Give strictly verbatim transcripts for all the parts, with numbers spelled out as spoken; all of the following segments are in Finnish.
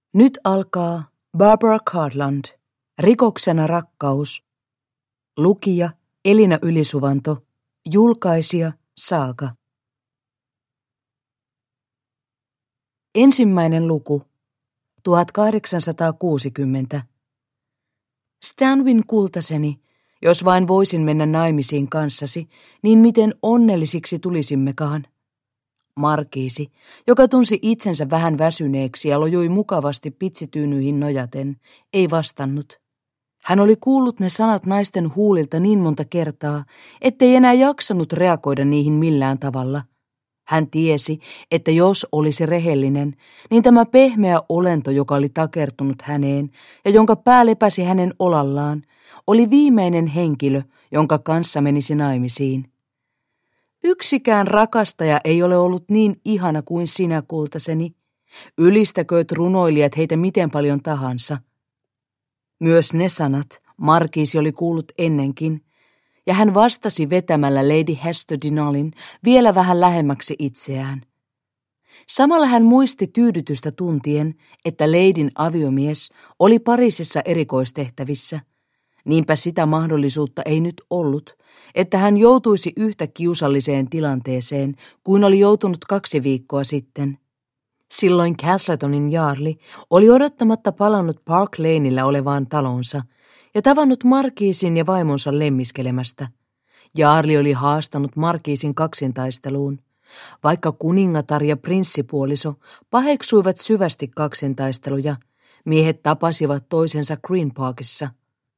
Nyt alkaa Barbara Cartland, Rikoksena rakkaus. Lukija Elina Ylisuvanto, julkaisija Saaga. Ensimmäinen luku, tuhatkahdeksansataakuusikymmentä. Stanwin kultaseni, jos vain voisin mennä naimisiin kanssasi, niin miten onnellisiksi tulisimmekaan. Markiisi, joka tunsi itsensä vähän väsyneeksi ja lojui mukavasti pitsityynyihin nojaten, ei vastannut. Hän oli kuullut ne sanat naisten huulilta niin monta kertaa, ettei enää jaksanut reagoida niihin millään tavalla. Hän tiesi, että jos olisi rehellinen, niin tämä pehmeä olento, joka oli takertunut häneen ja jonka pää lepäsi hänen olallaan, oli viimeinen henkilö, jonka kanssa menisi naimisiin. Yksikään rakastaja ei ole ollut niin ihana kuin sinä, kultaseni. Ylistäkööt runoilijat heitä miten paljon tahansa. Myös ne sanat Markiisi oli kuullut ennenkin, ja hän vastasi vetämällä Lady Hester Dinalin vielä vähän lähemmäksi itseään. Samalla hän muisti tyydytystä tuntien, että Ladyn aviomies oli Pariisissa erikoistehtävissä. Niinpä sitä mahdollisuutta ei nyt ollut, että hän joutuisi yhtä kiusalliseen tilanteeseen kuin oli joutunut kaksi viikkoa sitten. Silloin Castletonin jaarli oli odottamatta palannut Park Laneillä olevaan talonsa ja tavannut Markiisin ja vaimonsa lemmiskelemästä. Jaarli oli haastanut Markiisin kaksintaisteluun. Vaikka kuningatar ja prinssipuoliso paheksuivat syvästi kaksintaisteluja, miehet tapasivat toisensa Green Parkissa.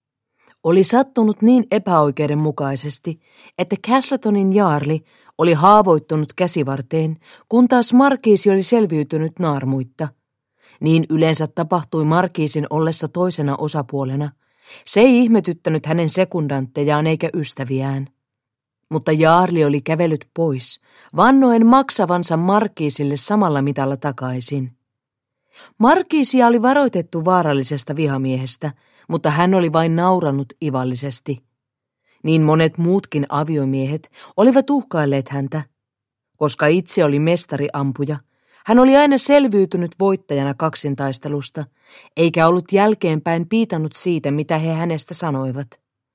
Oli sattunut niin epäoikeudenmukaisesti, että Castletonin jaarli oli haavoittunut käsivarteen, kun taas Markiisi oli selviytynyt naarmuitta. Niin yleensä tapahtui Markiisin ollessa toisena osapuolena. Se ei ihmetyttänyt hänen sekundanttejaan eikä ystäviään. Mutta jaarli oli kävellyt pois, vannoen maksavansa Markiisille samalla mitalla takaisin. Markiisia oli varoitettu vaarallisesta vihamiehestä, mutta hän oli vain nauranut ivallisesti. Niin monet muutkin aviomiehet olivat uhkailleet häntä. Koska itse oli mestariampuja, hän oli aina selviytynyt voittajana kaksintaistelusta, eikä ollut jälkeenpäin piitannut siitä, mitä he hänestä sanoivat.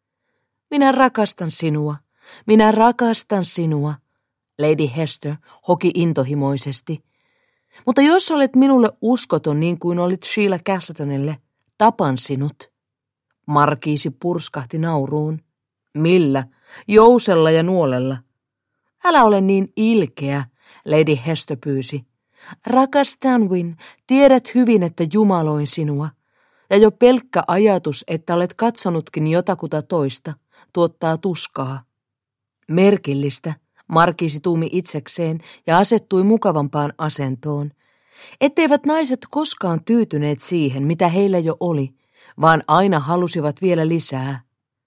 Minä rakastan sinua, minä rakastan sinua, Lady Hester hoki intohimoisesti. Mutta jos olet minulle uskoton niin kuin olit Sheila Castletonille, tapan sinut. Markiisi purskahti nauruun. Millä? Jousella ja nuolella. Älä ole niin ilkeä, Lady Hester pyysi. Rakas Stanwin, tiedät hyvin, että jumaloin sinua. Ja jo pelkkä ajatus, että olet katsonutkin jotakuta toista, tuottaa tuskaa. Merkillistä, Markiisi tuumi itsekseen ja asettui mukavampaan asentoon. Etteivät naiset koskaan tyytyneet siihen, mitä heillä jo oli, vaan aina halusivat vielä lisää.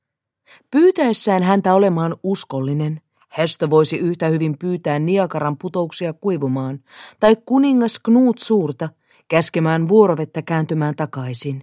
Pyytäessään häntä olemaan uskollinen, Hester voisi yhtä hyvin pyytää Niagaran putouksia kuivumaan tai kuningas Knut Suurta käskemään vuorovettä kääntymään takaisin.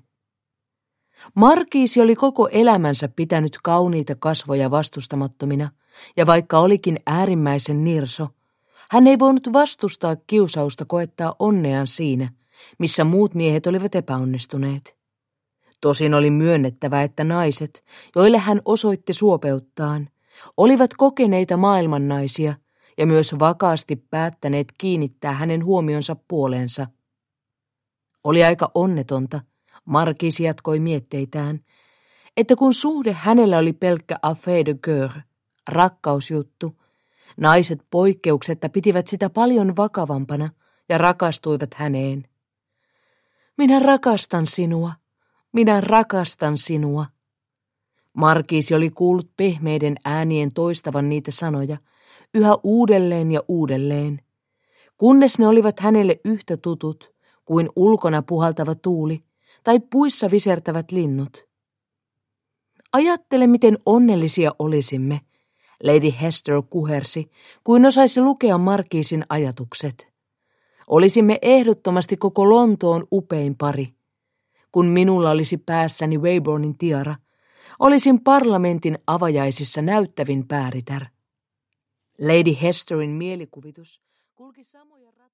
Markiisi oli koko elämänsä pitänyt kauniita kasvoja vastustamattomina, ja vaikka olikin äärimmäisen nirso, hän ei voinut vastustaa kiusausta koettaa onneaan siinä, missä muut miehet olivat epäonnistuneet. Tosin oli myönnettävä, että naiset, joille hän osoitti suopeuttaan, olivat kokeneita maailmannaisia ja myös vakaasti päättäneet kiinnittää hänen huomionsa puoleensa. Oli aika onnetonta, Markiisi jatkoi mietteitään, että kun suhde hänellä oli pelkkä affaire de cœur, rakkausjuttu, naiset poikkeuksetta pitivät sitä paljon vakavampana ja rakastuivat häneen. Minä rakastan sinua, minä rakastan sinua. Markiisi oli kuullut pehmeiden äänien toistavan niitä sanoja yhä uudelleen ja uudelleen, kunnes ne olivat hänelle yhtä tutut kuin ulkona puhaltava tuuli tai puissa visertävät linnut. Ajattele, miten onnellisia olisimme, Lady Hester kuhersi, kuin osaisi lukea Markiisin ajatukset. Olisimme ehdottomasti koko Lontoon upein pari. Kun minulla olisi päässäni Weybournin tiara, olisin parlamentin avajaisissa näyttävin pääritär. Lady Hesterin mielikuvitus kulki samoja